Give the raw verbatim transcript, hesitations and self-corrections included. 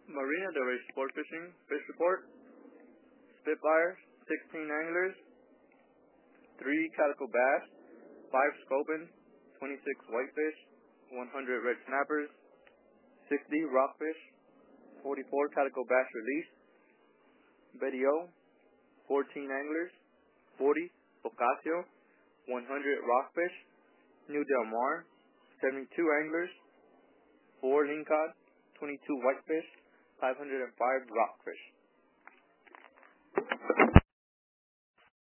Marina Del Rey Sport Fishing Fish Report. Spitfire, sixteen anglers, three calico bass, five sculpin, twenty-six whitefish, one hundred red snappers, sixty rockfish, forty-four calico bass release. Betty O, fourteen anglers, forty bocasio, one hundred rockfish. New Del Mar, seventy-two anglers, four lingcod, twenty-two whitefish, five hundred five rockfish.